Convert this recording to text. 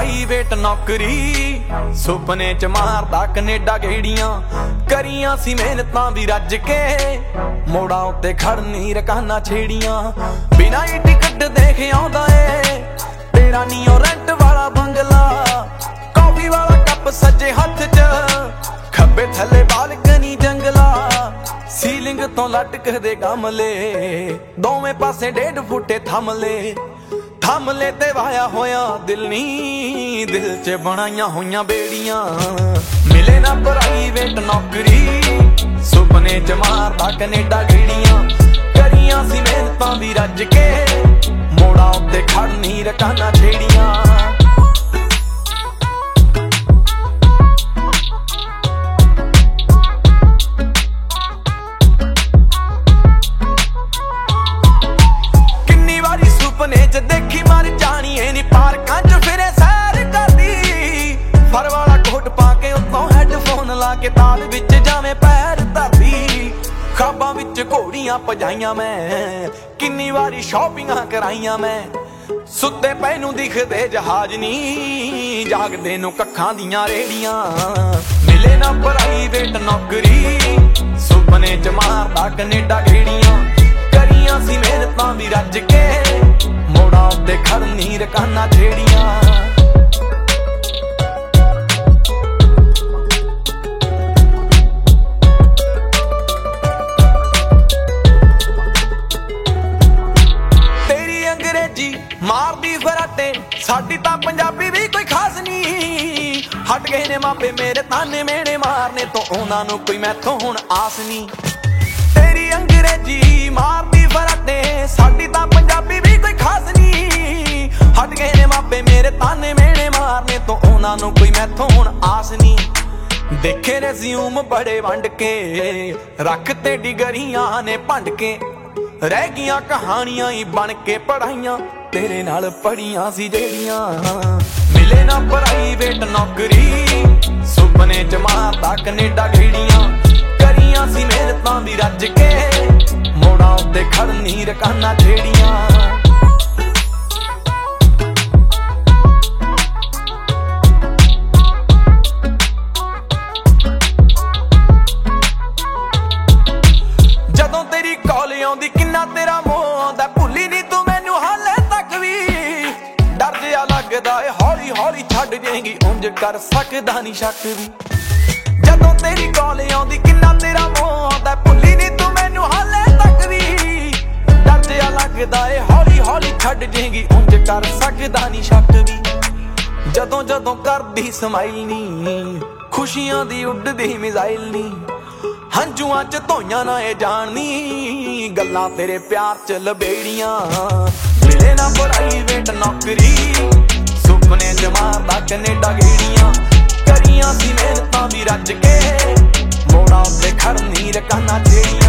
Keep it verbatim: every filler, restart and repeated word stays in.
private ਨੌਕਰੀ ਸੁਪਨੇ ਚ ਮਾਰਦਾ ਕੈਨੇਡਾ ਗੇੜੀਆਂ ਕਰੀਆਂ ਸੀ ਮਿਹਨਤਾਂ ਵੀ ਰੱਜ ਕੇ ਮੋੜਾਂ ਉੱਤੇ ਖੜਨੀ ਰਕਾਨਾ ਛੇੜੀਆਂ ਬਿਨਾਂ ਹੀ ਟਿਕਟ ਦੇਖ ਆਉਂਦਾ ਏ ਤੇਰਾ ਨੀਓ ਰੈਂਟ ਵਾਲਾ ਬੰਗਲਾ ਕਾਫੀ ਵਾਲਾ ਕੱਪ ਸੱਜੇ ਹੱਥ ਚ ਖੱਬੇ ਥੱਲੇ ਬਾਲਕਨੀ ਜੰਗਲਾ ਸੀਲਿੰਗ ਤੋਂ ਲਟਕਦੇ ਗਮਲੇ ਦੋਵੇਂ ਪਾਸੇ ਡੇਢ ਫੁੱਟੇ ਥੰਮਲੇ ਥੰਮਲੇ ਤੇ ਵਾਇਆ ਹੋਇਆ ਦਿਲ ਨੀ ਦਿਲ ਚ ਬਣਾਈਆਂ ਹੋਈਆਂ ਬੇੜੀਆਂ ਮਿਲੇ ਨਾ ਪ੍ਰਾਈਵੇਟ ਨੌਕਰੀ ਸੁਪਨੇ ਚ ਮਾਰਦਾ ਕੈਨੇਡਾ ਗੇੜੀਆਂ ਕਰੀਆਂ ਸੀ ਮਿਹਨਤਾਂ ਵੀ ਰੱਜ ਕੇ ਮੋੜਾਂ ਉੱਤੇ ਖੜਨੀ ਰਕਾਨਾ ਛੇੜੀਆਂ ਸੁਪਨੇ ਚ ਦੇਖੀ ਮਰ ਜਾਣੀ ਏ ਨੀ ਪਾਰਕਾਂ ਚ ਫਿਰੇ ਸੈਰ ਕਰਦੀ ਫਰ ਵਾਲਾ ਕੋਟ ਪਾ ਕੇ ਉੱਤੋਂ ਹੈਡਫੋਨ ਲਾ ਕੇ ਤਾਲ ਵਿੱਚ ਜਾਵੇਂ ਪੈਰ ਧਰਦੀ ਖਾਬਾਂ ਵਿੱਚ ਘੋੜੀਆਂ ਭਜਾਈਆਂ ਮੈਂ ਕਿੰਨੀ ਵਾਰੀ ਸ਼ਾਪਿੰਗਾਂ ਕਰਾਈਆਂ ਮੈਂ ਸੁੱਤੇ ਪਏ ਨੂੰ ਦਿਖਦੇ ਜਹਾਜ਼ ਨੀ ਜਾਗਦੇ ਨੂੰ ਕੱਖਾਂ ਦੀਆਂ ਰੇੜੀਆਂ ਮਿਲੇ ਨਾ ਪ੍ਰਾਈਵੇਟ ਨੌਕਰੀ ਸੁਪਨੇ ਚ ਮਾਰਦਾ ਕੈਨੇਡਾ ਗੇੜੀਆਂ ਕਰੀਆਂ ਸੀ ਮਿਹਨਤਾਂ ਵੀ ਰੱਜ ਕੇ ਮੋੜਾਂ ਉੱਤੇ ਖੜਨੀ ਰਕਾਨਾ ਛੇੜੀਆਂ ਤੇਰੀ ਅੰਗਰੇਜ਼ੀ ਮਾਰਦੀ ਫਰਾਟੇ ਸਾਡੀ ਤਾਂ ਪੰਜਾਬੀ ਵੀ ਕੋਈ ਖਾਸ ਨਹੀਂ ਹਟ ਗਏ ਨੇ ਮਾਪੇ ਮੇਰੇ ਤਾਨੇ ਮੇਣੇ ਮਾਰਨੇ ਤੋਂ ਉਹਨਾਂ ਨੂੰ ਕੋਈ ਮੈਥੋਂ ਹੁਣ ਆਸ ਨਹੀਂ ਤੇਰੀ ਅੰਗਰੇਜ਼ੀ ਮਾਰਦੀ ਫਰਾਟੇ ਸਾਡੀ ਤਾਂ ਪੰਜਾਬੀ ਵੀ ਕੋਈ ਖਾਸ ਨਹੀਂ ਹਟ ਗਏ ਨੇ ਮਾਪੇ ਮੇਰੇ ਤਾਨੇ ਮੇਣੇ ਮਾਰਨੇ ਤੋਂ ਉਹਨਾਂ ਨੂੰ ਕੋਈ ਮੈਥੋਂ ਹੁਣ ਆਸ ਨਹੀਂ ਦੇਖੇ ਰੈਜ਼ਿਊਮ ਬੜੇ ਵੰਡ ਕੇ ਰੱਖ ਤੇ ਡਿਗਰੀਆਂ ਨੇ ਭੰਡ ਕੇ ਰਹਿ ਗਈਆਂ ਕਹਾਣੀਆਂ ਹੀ ਬਣ ਕੇ ਪੜਾਈਆਂ ਤੇਰੇ ਨਾਲ ਪੜੀਆਂ ਸੀ ਜਿਹੜੀਆਂ ਮਿਲੇ ਨਾ ਪ੍ਰਾਈਵੇਟ ਨੌਕਰੀ ਸੁਪਨੇ ਚ ਮਾਰਦਾ ਕੈਨੇਡਾ ਗੇੜੀਆਂ ਕਰੀਆਂ ਸੀ ਮਿਹਨਤਾਂ ਵੀ ਰੱਜ ਕੇ ਮੋੜਾਂ ਉੱਤੇ ਖੜਨੀ ਰਕਾਨਾ ਛੇੜੀਆਂ ਜਦੋਂ ਤੇਰੀ ਕਾਲ ਆਉਂਦੀ ਕਿੰਨਾ ਤੇਰਾ ਮੋਹ ਆਉਂਦਾ ਭੁੱਲੀ ਨੀ ਤੂੰ ਮੈਨੂੰ ਹਾਲੇ ਤੱਕ ਵੀ ਡਰ ਜਿਹਾ ਲੱਗਦਾ ਏ ਹੌਲੀ ਹੌਲੀ ਛੱਡ ਜਾਏਗੀ ਉਂਝ ਕਰ ਸਕਦਾ ਨੀ ਸ਼ੱਕ ਵੀ ਜਦੋਂ ਤੇਰੀ ਕਾਲ ਆਉਂਦੀ ਕਿੰਨਾ ਤੇਰਾ ਮੋਹ ਆਉਂਦਾ ਭੁੱਲੀ ਨੀ ਤੂੰ ਮੈਨੂੰ ਹਾਲੇ ਤੱਕ ਵੀ ਡਰ ਜਿਹਾ ਲੱਗਦਾ ਏ ਹੌਲੀ ਹੌਲੀ ਛੱਡ ਜਾਏਗੀ ਉਂਝ ਕਰ ਸਕਦਾ ਨੀ ਸ਼ੱਕ ਵੀ ਜਦੋਂ ਜਦੋਂ ਕਰਦੀ ਸਮਾਈਲ ਨੀ ਖੁਸ਼ੀਆਂ ਦੀ ਉੱਡਦੀ ਮਿਜ਼ਾਈਲ ਨੀ ਹੰਝੂਆਂ ਚ ਧੋਈਆਂ ਨਾ ਇਹ ਜਾਣਨੀ ਗੱਲਾਂ ਤੇਰੇ ਪਿਆਰ ਚ ਲਬੇੜੀਆਂ ਮਿਲੇ ਨਾ ਪ੍ਰਾਈਵੇਟ ਨੌਕਰੀ ਸੁਪਨੇ ਚ ਮਾਰਦਾ ਕੈਨੇਡਾ ਗੇੜੀਆਂ ਕਰੀਆਂ ਸੀ ਮਿਹਨਤਾਂ ਵੀ ਰੱਜ ਕੇ ਮੋੜਾਂ ਉੱਤੇ ਖੜਨੀ ਰਕਾਨਾ ਛੇੜੀਆਂ